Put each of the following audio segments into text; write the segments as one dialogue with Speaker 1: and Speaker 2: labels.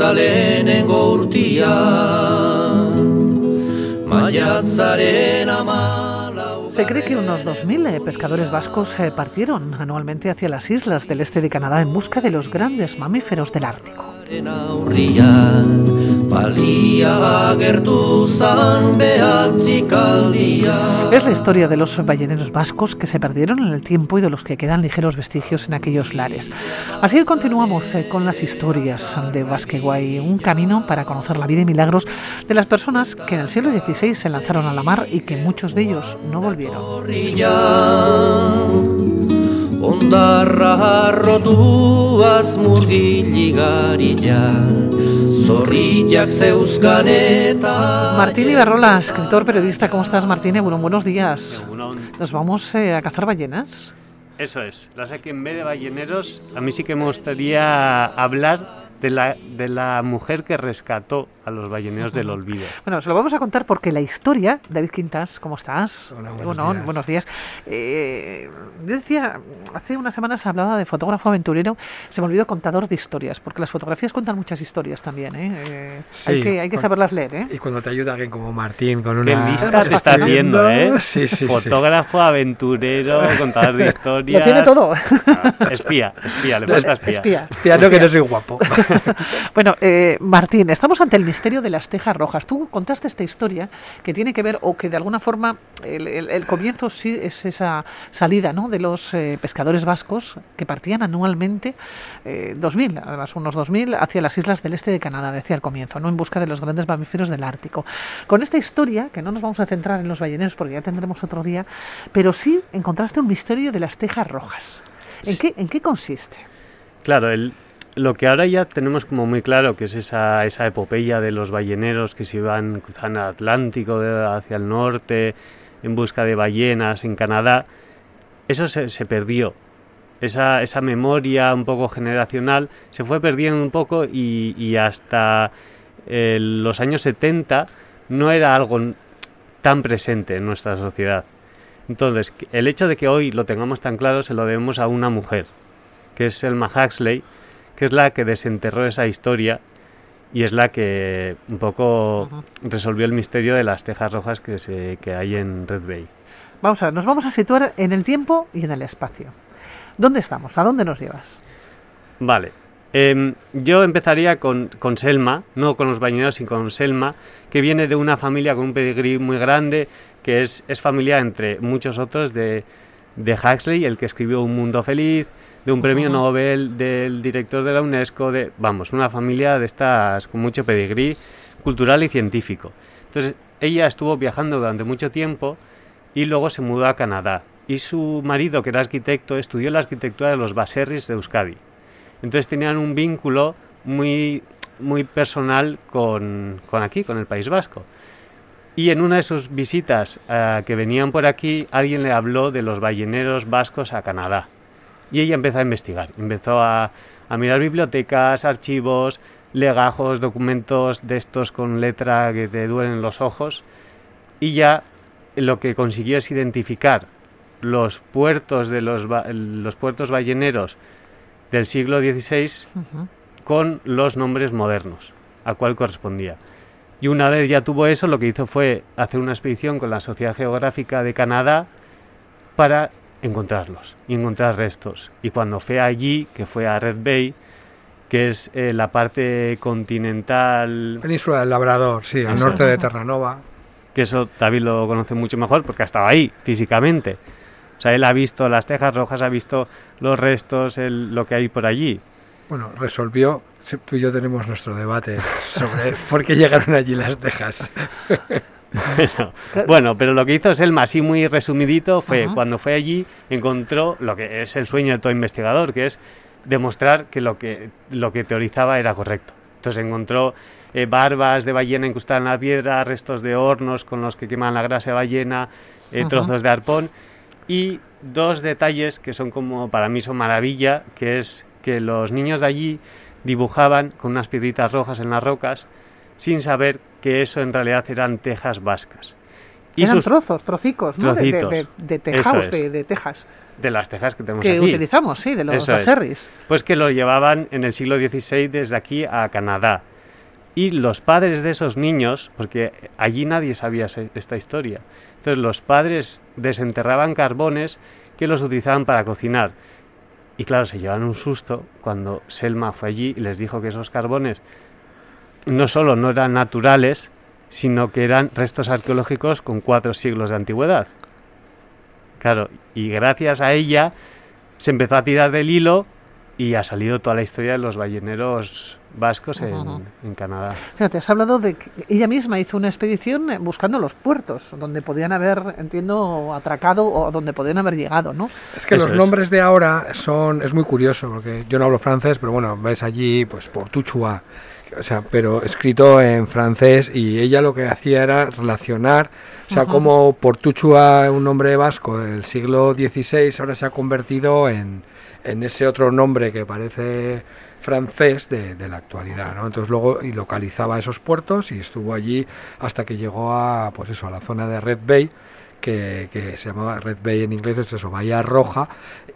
Speaker 1: Neska lehenengo urtian, maiatzaren 14.
Speaker 2: Se cree que unos 2.000 pescadores vascos partieron anualmente hacia las islas del este de Canadá en busca de los grandes mamíferos del Ártico. Es la historia de los balleneros vascos que se perdieron en el tiempo y de los que quedan ligeros vestigios en aquellos lares. Así continuamos con las historias de Basqueguay, un camino para conocer la vida y milagros de las personas que en el siglo XVI se lanzaron a la mar y que muchos de ellos no volvieron.
Speaker 1: Ondarra harrotuaz murgiligarilla, zorriak zeuzkan eta...
Speaker 2: Martín Ibarrola, escritor, periodista. ¿Cómo estás, Martín? Buenos días. ¿Nos vamos a cazar ballenas?
Speaker 3: Eso es. La sé que en vez de balleneros, a mí sí que me gustaría hablar de la mujer que rescató a los balleneros del olvido.
Speaker 2: Bueno, se lo vamos a contar porque la historia... David Quintas, ¿cómo estás?
Speaker 4: Hola,
Speaker 2: buenos días. Yo decía, hace unas semanas hablaba de fotógrafo aventurero, se me olvidó contador de historias, porque las fotografías cuentan muchas historias también, ¿eh?
Speaker 4: Sí,
Speaker 2: hay que saberlas leer, ¿eh?
Speaker 4: Y cuando te ayuda alguien como Martín con una...
Speaker 3: Qué lista te estás viendo, ¿eh?
Speaker 4: Sí.
Speaker 3: Fotógrafo, aventurero, contador de historias...
Speaker 2: Lo tiene todo.
Speaker 3: Espía, le falta espía.
Speaker 4: Espía, que no soy guapo.
Speaker 2: Bueno, Martín, estamos ante el misterio de las tejas rojas. Tú contaste esta historia que tiene que ver, o que de alguna forma el comienzo sí es esa salida, ¿no?, de los pescadores vascos que partían anualmente, 2.000, además unos 2.000, hacia las islas del este de Canadá, decía al comienzo, ¿no?, en busca de los grandes mamíferos del Ártico. Con esta historia, que no nos vamos a centrar en los balleneros porque ya tendremos otro día, pero sí encontraste un misterio de las tejas rojas. ¿En qué consiste?
Speaker 3: Claro, lo que ahora ya tenemos como muy claro, que es esa epopeya de los balleneros que se iban cruzando el Atlántico hacia el norte en busca de ballenas en Canadá, eso se perdió. Esa memoria un poco generacional se fue perdiendo un poco y hasta los años 70 no era algo tan presente en nuestra sociedad. Entonces, el hecho de que hoy lo tengamos tan claro se lo debemos a una mujer, que es Selma Huxley, que es la que desenterró esa historia y es la que un poco resolvió el misterio de las tejas rojas que hay en Red Bay.
Speaker 2: Nos vamos a situar en el tiempo y en el espacio. ¿Dónde estamos? ¿A dónde nos llevas?
Speaker 3: Vale. Yo empezaría con Selma, no con los balleneros, sino con Selma, que viene de una familia con un pedigrí muy grande, que es familia entre muchos otros de Huxley, el que escribió Un Mundo Feliz, de un premio Nobel, del director de la UNESCO, una familia de estas con mucho pedigrí cultural y científico. Entonces, ella estuvo viajando durante mucho tiempo y luego se mudó a Canadá. Y su marido, que era arquitecto, estudió la arquitectura de los baserris de Euskadi. Entonces tenían un vínculo muy, muy personal con el País Vasco. Y en una de sus visitas que venían por aquí, alguien le habló de los balleneros vascos a Canadá. Y ella empezó a investigar, empezó a mirar bibliotecas, archivos, legajos, documentos de estos con letra que te duelen los ojos, y ya lo que consiguió es identificar los puertos de los puertos balleneros del siglo XVI con los nombres modernos, a cuál correspondía. Y una vez ya tuvo eso, lo que hizo fue hacer una expedición con la Sociedad Geográfica de Canadá para encontrarlos y encontrar restos. Y cuando fue allí, que fue a Red Bay, que es la parte continental...
Speaker 4: Península del Labrador, sí, al norte de Terranova.
Speaker 3: Que eso David lo conoce mucho mejor porque ha estado ahí físicamente. O sea, él ha visto las tejas rojas, ha visto los restos, lo que hay por allí.
Speaker 4: Bueno, resolvió... Tú y yo tenemos nuestro debate sobre por qué llegaron allí las tejas.
Speaker 3: Bueno, pero lo que hizo Selma, así muy resumidito, fue cuando fue allí, encontró lo que es el sueño de todo investigador, que es demostrar que lo que teorizaba era correcto. Entonces encontró barbas de ballena incrustadas en la piedra, restos de hornos con los que queman la grasa de ballena, trozos de arpón, y dos detalles que son como, para mí son maravilla, que es que los niños de allí dibujaban con unas piedritas rojas en las rocas sin saber que eso en realidad eran tejas vascas.
Speaker 2: Y eran trocicos, ¿no?
Speaker 3: Trocitos,
Speaker 2: de tejaos, de tejas.
Speaker 3: De las tejas que tenemos
Speaker 2: que
Speaker 3: aquí.
Speaker 2: Que utilizamos, sí, de los baserris.
Speaker 3: Pues que lo llevaban en el siglo XVI desde aquí a Canadá. Y los padres de esos niños, porque allí nadie sabía esta historia, entonces los padres desenterraban carbones que los utilizaban para cocinar. Y claro, se llevan un susto cuando Selma fue allí y les dijo que esos carbones no solo no eran naturales, sino que eran restos arqueológicos con 4 siglos de antigüedad. Claro, y gracias a ella se empezó a tirar del hilo y ha salido toda la historia de los balleneros vascos en Canadá.
Speaker 2: Fíjate, has hablado de que ella misma hizo una expedición buscando los puertos donde podían haber, entiendo, atracado o donde podían haber llegado, ¿no?
Speaker 4: Es que los nombres de ahora es muy curioso, porque yo no hablo francés, pero bueno, ves allí, pues, Portuchua, o sea, pero escrito en francés, y ella lo que hacía era relacionar, o sea, como Portuchua, un nombre vasco del siglo XVI, ahora se ha convertido en ese otro nombre que parece francés de la actualidad, ¿no? Entonces luego y localizaba esos puertos y estuvo allí hasta que llegó a, pues eso, a la zona de Red Bay, que se llamaba Red Bay en inglés, es eso, Bahía Roja,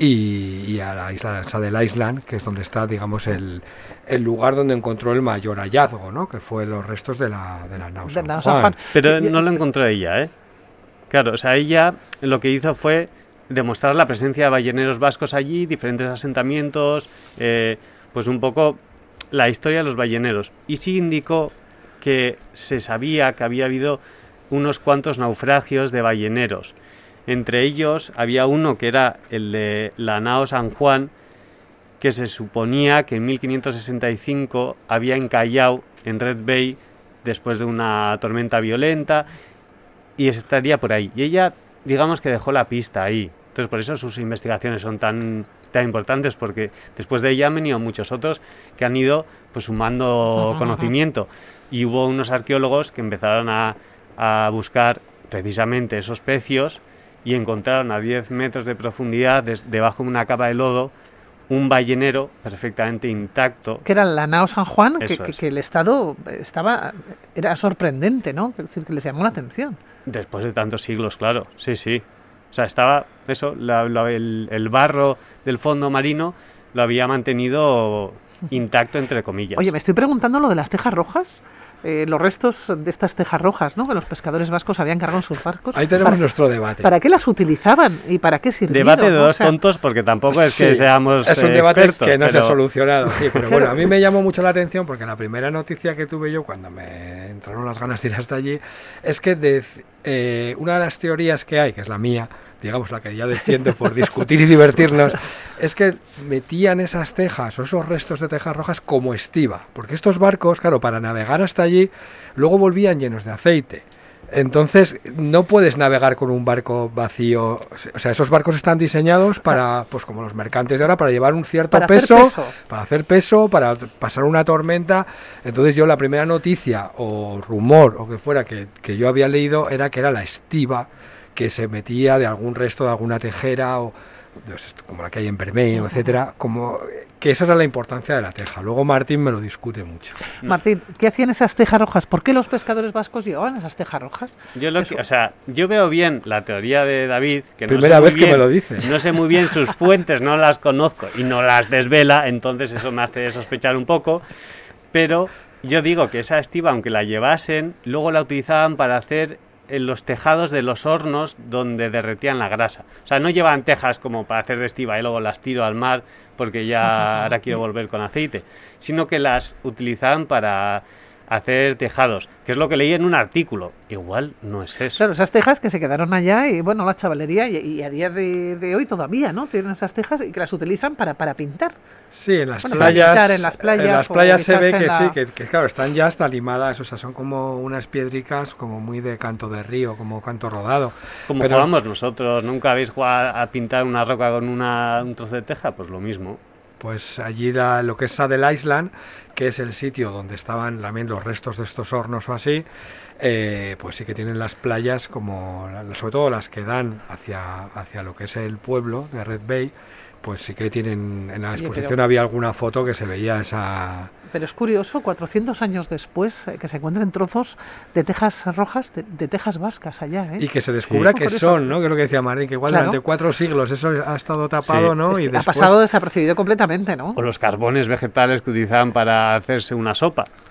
Speaker 4: y a la isla de Saddle Island, que es donde está, digamos, el lugar donde encontró el mayor hallazgo, ¿no? Que fue los restos de la nao San Juan.
Speaker 3: Pero no lo encontró ella, ¿eh? Claro, o sea, ella lo que hizo fue demostrar la presencia de balleneros vascos allí, diferentes asentamientos, pues un poco la historia de los balleneros. Y sí indicó que se sabía que había habido unos cuantos naufragios de balleneros. Entre ellos había uno que era el de la nao San Juan, que se suponía que en 1565 había encallado en Red Bay después de una tormenta violenta y estaría por ahí. Y ella, digamos que dejó la pista ahí. Entonces por eso sus investigaciones son tan importantes, porque después de ella han venido muchos otros que han ido pues sumando conocimiento, y hubo unos arqueólogos que empezaron a buscar precisamente esos pecios y encontraron a 10 metros de profundidad debajo de una capa de lodo un ballenero perfectamente intacto.
Speaker 2: Que era la nao San Juan, que el estado era sorprendente, ¿no? Es decir, que les llamó la atención.
Speaker 3: Después de tantos siglos, claro, sí. O sea, estaba eso, el barro del fondo marino lo había mantenido intacto, entre comillas.
Speaker 2: Oye, me estoy preguntando lo de las tejas rojas. Los restos de estas tejas rojas, ¿no?, que los pescadores vascos habían cargado en sus barcos.
Speaker 4: Ahí tenemos nuestro debate.
Speaker 2: ¿Para qué las utilizaban y para qué sirvieron?
Speaker 3: Debate de dos tontos, porque tampoco es que seamos
Speaker 4: es un debate
Speaker 3: expertos,
Speaker 4: que no se ha solucionado, sí, pero bueno, a mí me llamó mucho la atención porque la primera noticia que tuve yo cuando me entraron las ganas de ir hasta allí es que una de las teorías que hay, que es la mía, digamos la que ya defiendo por discutir y divertirnos, es que metían esas tejas o esos restos de tejas rojas como estiba, porque estos barcos, claro, para navegar hasta allí, luego volvían llenos de aceite. Entonces no puedes navegar con un barco vacío, o sea, esos barcos están diseñados para, pues como los mercantes de ahora, para llevar un cierto peso, para hacer peso, para pasar una tormenta. Entonces yo la primera noticia o rumor o que fuera que yo había leído era que era la estiba, que se metía de algún resto de alguna tejera o como la que hay en Bermejo, etcétera, como que esa era la importancia de la teja. Luego Martín me lo discute mucho.
Speaker 2: Martín, ¿qué hacían esas tejas rojas? ¿Por qué los pescadores vascos llevaban esas tejas rojas?
Speaker 3: Yo veo bien la teoría de David, que
Speaker 4: primera vez que me lo dices.
Speaker 3: No sé muy bien sus fuentes, no las conozco y no las desvela, entonces eso me hace sospechar un poco, pero yo digo que esa estiba, aunque la llevasen, luego la utilizaban para hacer en los tejados de los hornos donde derretían la grasa. O sea, no llevaban tejas como para hacer de estiba y luego las tiro al mar porque ya ahora quiero volver con aceite, sino que las utilizaban para hacer tejados, que es lo que leí en un artículo. Igual no es eso.
Speaker 2: Claro, esas tejas que se quedaron allá y bueno, la chavalería y a día de hoy todavía, ¿no?, tienen esas tejas y que las utilizan para pintar.
Speaker 4: Sí, en las playas. En las playas se ve que sí, que claro, están ya hasta limadas, o sea, son como unas piedricas como muy de canto de río, como canto rodado.
Speaker 3: Como jugamos nosotros, ¿nunca habéis jugado a pintar una roca con un trozo de teja? Pues lo mismo.
Speaker 4: Pues allí lo que es Saddle Island, que es el sitio donde estaban también los restos de estos hornos o así, pues sí que tienen las playas, como sobre todo las que dan hacia lo que es el pueblo de Red Bay, pues sí que tienen, en la exposición había alguna foto que se veía esa...
Speaker 2: Pero es curioso, 400 años después, que se encuentren trozos de tejas rojas, de tejas vascas allá, ¿eh?
Speaker 4: Y que se descubra que son, ¿no? Que es lo que decía Marín, que igual durante 4 siglos eso ha estado tapado, ¿no?
Speaker 2: Es
Speaker 4: y
Speaker 2: después... ha pasado desapercibido completamente, ¿no?
Speaker 3: O los carbones vegetales que utilizaban para hacerse una sopa.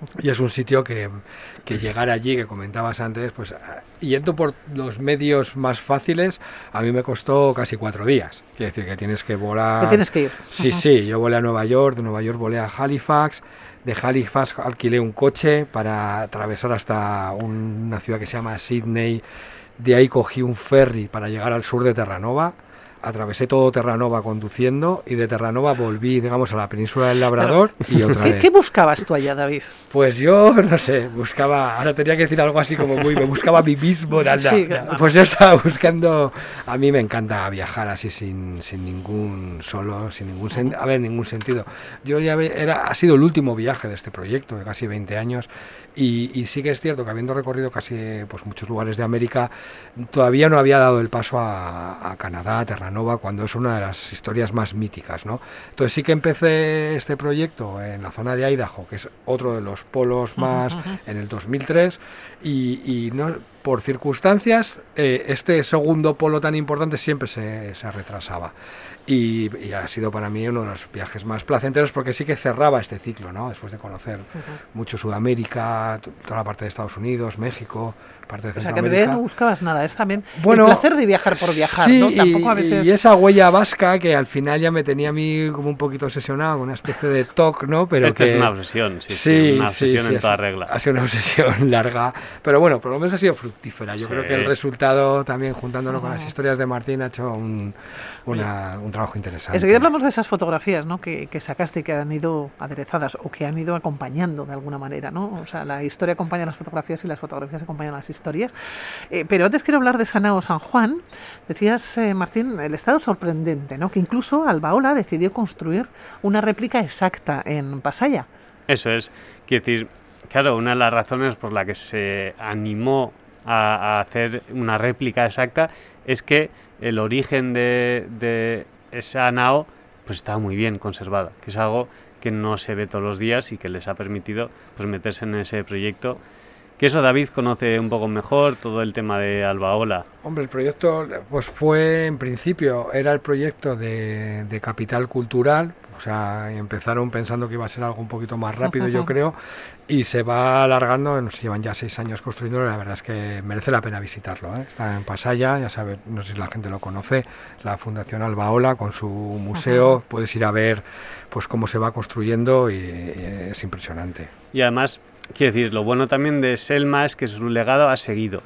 Speaker 4: Y es un sitio que llegar allí, que comentabas antes, pues yendo por los medios más fáciles, a mí me costó casi 4 días. Quiere decir que tienes que volar...
Speaker 2: Que tienes que ir.
Speaker 4: Sí, sí, yo volé a Nueva York, de Nueva York volé a Halifax, de Halifax alquilé un coche para atravesar hasta una ciudad que se llama Sydney, de ahí cogí un ferry para llegar al sur de Terranova, atravesé todo Terranova conduciendo y de Terranova volví, digamos, a la península del Labrador y otra vez.
Speaker 2: ¿Qué buscabas tú allá, David?
Speaker 4: Pues yo, no sé, buscaba, ahora tenía que decir algo así como me buscaba a mí mismo, nada.
Speaker 2: Sí, claro.
Speaker 4: Pues yo estaba buscando, a mí me encanta viajar así sin ningún sentido. Yo ya ha sido el último viaje de este proyecto, de casi 20 años, y sí que es cierto que habiendo recorrido casi pues muchos lugares de América, todavía no había dado el paso a Canadá, a Terranova, cuando es una de las historias más míticas, ¿no? Entonces sí que empecé este proyecto en la zona de Idaho, que es otro de los polos más, en el 2003, y no, por circunstancias este segundo polo tan importante siempre se retrasaba. Y ha sido para mí uno de los viajes más placenteros porque sí que cerraba este ciclo, ¿no? Después de conocer mucho Sudamérica, toda la parte de Estados Unidos, México, parte de Centroamérica.
Speaker 2: O sea, que en realidad no buscabas nada, es también
Speaker 4: bueno,
Speaker 2: el placer de viajar por viajar,
Speaker 4: sí,
Speaker 2: ¿no? Tampoco a veces...
Speaker 4: y esa huella vasca que al final ya me tenía a mí como un poquito obsesionado, con una especie de TOC, ¿no? Pero
Speaker 3: Esta
Speaker 4: que...
Speaker 3: es una obsesión, sí, una obsesión en toda regla.
Speaker 4: Ha sido una obsesión larga, pero bueno, por lo menos ha sido fructífera. Yo creo que el resultado, también juntándolo con las historias de Martín, ha hecho un trabajo interesante.
Speaker 2: Enseguida hablamos de esas fotografías, ¿no? que sacaste y que han ido aderezadas o que han ido acompañando de alguna manera, ¿no? O sea, la historia acompaña las fotografías y las fotografías acompañan las historias. Pero antes quiero hablar de Sanao San Juan. Decías, Martín, el estado sorprendente, ¿no? Que incluso Albaola decidió construir una réplica exacta en Pasaya.
Speaker 3: Eso es. Quiero decir, claro, una de las razones por la que se animó a hacer una réplica exacta es que el origen de esa nao pues está muy bien conservada, que es algo que no se ve todos los días y que les ha permitido pues meterse en ese proyecto. Que eso David conoce un poco mejor, todo el tema de Albaola.
Speaker 4: Hombre, el proyecto pues fue, en principio, era el proyecto de capital cultural, o sea, empezaron pensando que iba a ser algo un poquito más rápido, yo creo, y se va alargando, nos llevan ya 6 años construyéndolo, la verdad es que merece la pena visitarlo, ¿eh? Está en Pasaya, ya sabes, no sé si la gente lo conoce, la Fundación Albaola con su museo, puedes ir a ver pues cómo se va construyendo y es impresionante.
Speaker 3: Y además, quiero decir, lo bueno también de Selma es que su legado ha seguido.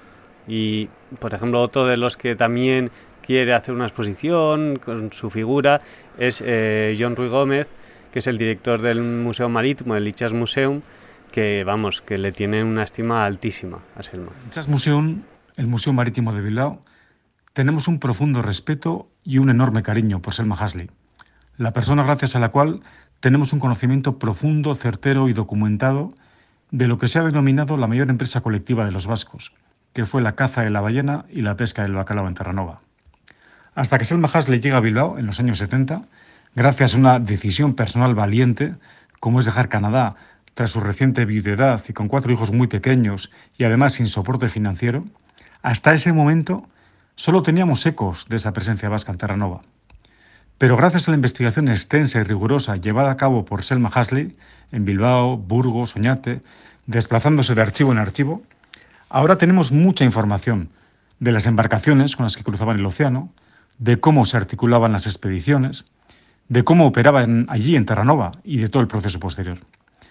Speaker 3: Y, por ejemplo, otro de los que también quiere hacer una exposición con su figura es John Ruy Gómez, que es el director del Museo Marítimo, el Itxas Museum, que, vamos, que le tiene una estima altísima a Selma.
Speaker 5: Itxas Museum, el Museo Marítimo de Bilbao, tenemos un profundo respeto y un enorme cariño por Selma Hasley, la persona gracias a la cual tenemos un conocimiento profundo, certero y documentado de lo que se ha denominado la mayor empresa colectiva de los vascos, que fue la caza de la ballena y la pesca del bacalao en Terranova. Hasta que Selma Hasley llega a Bilbao en los años 70, gracias a una decisión personal valiente, como es dejar Canadá tras su reciente viudedad y con 4 hijos muy pequeños y además sin soporte financiero, hasta ese momento solo teníamos ecos de esa presencia vasca en Terranova. Pero gracias a la investigación extensa y rigurosa llevada a cabo por Selma Hasley en Bilbao, Burgos, Oñate, desplazándose de archivo en archivo, ahora tenemos mucha información de las embarcaciones con las que cruzaban el océano, de cómo se articulaban las expediciones, de cómo operaban allí en Terranova y de todo el proceso posterior.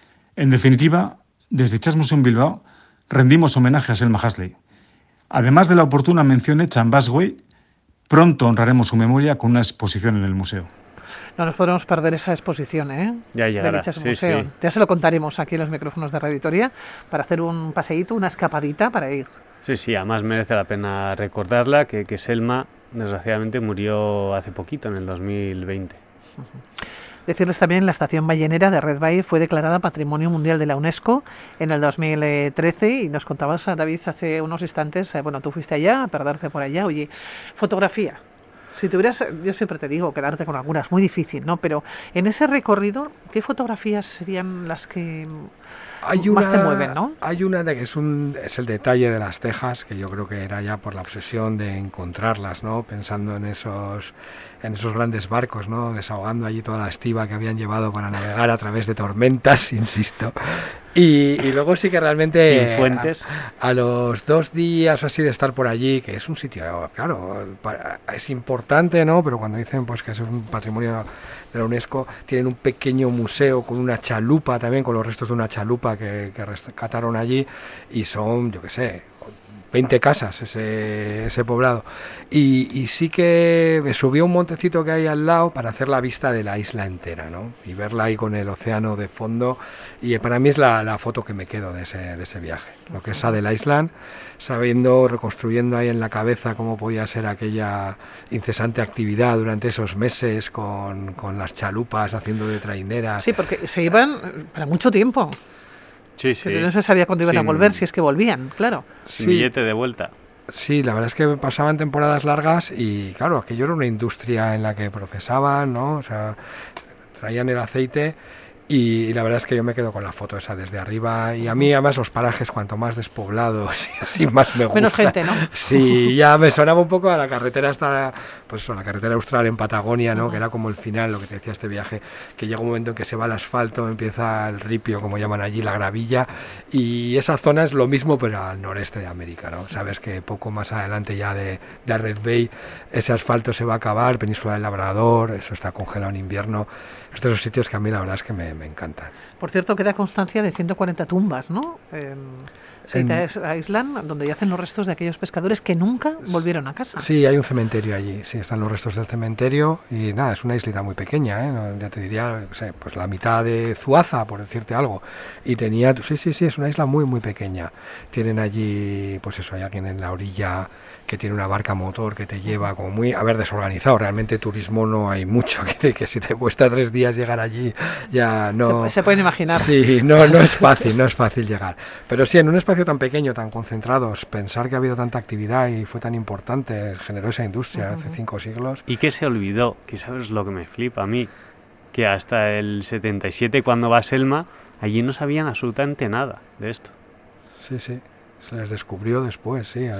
Speaker 5: En definitiva, desde Itxas Museum Bilbao rendimos homenaje a Selma Hasley. Además de la oportuna mención hecha en Busway, pronto honraremos su memoria con una exposición en el museo.
Speaker 2: No nos podremos perder esa exposición, ¿eh?
Speaker 3: Ya llegará,
Speaker 2: sí. Ya se lo contaremos aquí en los micrófonos de Radio Vitoria para hacer un paseíto, una escapadita para ir.
Speaker 3: Sí, además merece la pena recordarla, que Selma desgraciadamente murió hace poquito, en el 2020.
Speaker 2: Decirles también, la estación ballenera de Red Bay fue declarada Patrimonio Mundial de la UNESCO en el 2013 y nos contabas, David, hace unos instantes, bueno, tú fuiste allá, a perderte por allá. Oye, fotografía. Si tuvieras, yo siempre te digo, quedarte con algunas, muy difícil, ¿no? Pero en ese recorrido, ¿qué fotografías serían las que más te mueven, ¿no?
Speaker 4: Hay una de que es el detalle de las tejas, que yo creo que era ya por la obsesión de encontrarlas, ¿no? Pensando en esos grandes barcos, ¿no? Desahogando allí toda la estiva que habían llevado para navegar a través de tormentas, insisto. Y luego sí que realmente
Speaker 3: Sin fuentes.
Speaker 4: a los 2 días o así de estar por allí, que es un sitio, claro, es importante, ¿no? Pero cuando dicen pues que es un patrimonio de la UNESCO, tienen un pequeño museo con una chalupa también, con los restos de una chalupa que rescataron allí, y son, yo qué sé, 20 casas ese poblado. Y sí que me subí a un montecito que hay al lado para hacer la vista de la isla entera, ¿no? Y verla ahí con el océano de fondo. Y para mí es la foto que me quedo de ese viaje. Lo que es Saddle Island, reconstruyendo ahí en la cabeza cómo podía ser aquella incesante actividad durante esos meses con las chalupas haciendo de traineras.
Speaker 2: Sí, porque se iban para mucho tiempo.
Speaker 3: Sí, sí.
Speaker 2: No se sabía cuándo iban a volver, si es que volvían, claro.
Speaker 3: Sin billete de vuelta.
Speaker 4: Sí, la verdad es que pasaban temporadas largas y claro, aquello era una industria en la que procesaban, ¿no? O sea, traían el aceite y la verdad es que yo me quedo con la foto esa desde arriba, y a mí además los parajes cuanto más despoblados y así más me gusta.
Speaker 2: Menos gente, ¿no?
Speaker 4: Sí, ya me sonaba un poco a la carretera pues a la carretera austral en Patagonia, ¿no? Que era como el final, lo que te decía este viaje, que llega un momento en que se va el asfalto, empieza el ripio, como llaman allí, la gravilla, y esa zona es lo mismo pero al noreste de América, ¿no? Sabes que poco más adelante ya de Red Bay ese asfalto se va a acabar, Península del Labrador, eso está congelado en invierno. Estos son los sitios que a mí la verdad es que me encantan.
Speaker 2: Por cierto, queda constancia de 140 tumbas, ¿no? Saddle Island, donde yacen los restos de aquellos pescadores que nunca volvieron a casa.
Speaker 4: Sí, hay un cementerio allí, sí, están los restos del cementerio y nada, es una islita muy pequeña, ¿eh? Ya te diría, no sé, pues la mitad de Zuaza, por decirte algo. Y tenía, sí, es una isla muy, muy pequeña. Tienen allí, pues eso, hay alguien en la orilla que tiene una barca motor que te lleva como muy, desorganizado. Realmente turismo no hay mucho, que si te cuesta 3 días llegar allí, ya no...
Speaker 2: Se pueden imaginar.
Speaker 4: Sí, no es fácil llegar. Pero sí, en un espacio tan pequeño, tan concentrado, pensar que ha habido tanta actividad y fue tan importante, generó esa industria hace 5 siglos.
Speaker 3: ¿Y qué se olvidó? Que sabes lo que me flipa a mí, que hasta el 77, cuando va Selma, allí no sabían absolutamente nada de esto.
Speaker 4: Sí, se les descubrió después, sí.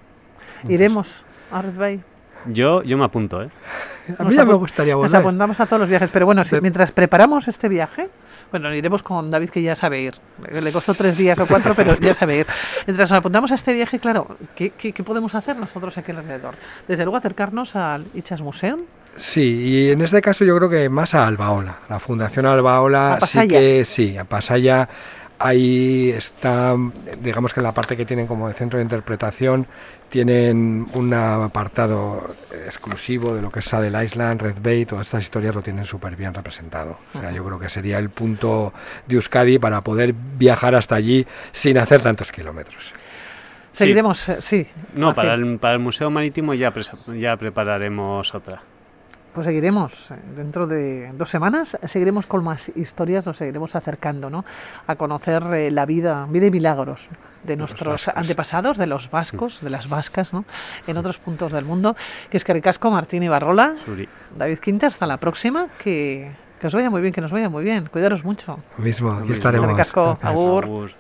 Speaker 2: Iremos a Red Bay.
Speaker 3: Yo me apunto, ¿eh?
Speaker 4: A mí ya me gustaría volver.
Speaker 2: Nos apuntamos a todos los viajes, pero bueno, mientras preparamos este viaje, bueno, iremos con David, que ya sabe ir. Le costó 3 días o 4, pero ya sabe ir. Mientras nos apuntamos a este viaje, claro, ¿qué podemos hacer nosotros aquí alrededor? Desde luego acercarnos al Itxas Museum.
Speaker 4: Sí, y en este caso yo creo que más a Albaola. La Fundación Albaola sí que sí, a Pasaia. Ahí está, digamos que en la parte que tienen como de centro de interpretación, tienen un apartado exclusivo de lo que es Saddle Island, Red Bay, todas estas historias lo tienen súper bien representado. O sea, yo creo que sería el punto de Euskadi para poder viajar hasta allí sin hacer tantos kilómetros.
Speaker 2: Seguiremos, sí.
Speaker 3: No, para el Museo Marítimo ya prepararemos otra.
Speaker 2: Pues seguiremos dentro de 2 semanas, seguiremos con más historias, nos seguiremos acercando, ¿no?, a conocer la vida y milagros de nuestros antepasados, de los vascos, de las vascas, ¿no?, en otros puntos del mundo. Que es Eskerrik-asko, Martín Ibarrola, David Quinta, hasta la próxima, que os vaya muy bien, que nos vaya muy bien, cuidaros mucho.
Speaker 4: Lo mismo, aquí estaremos.
Speaker 2: Eskerrik-asko, agur.